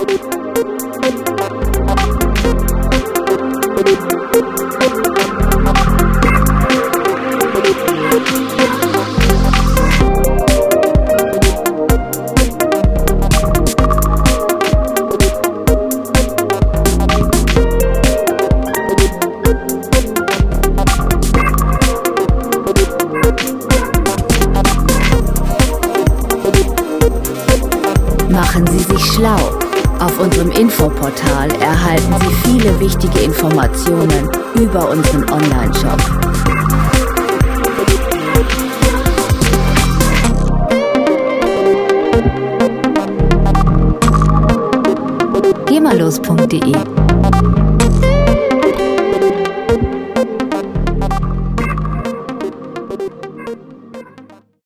Machen Sie sich schlau. Auf unserem Infoportal erhalten Sie viele wichtige Informationen über unseren Online-Shop. Gehmallos.de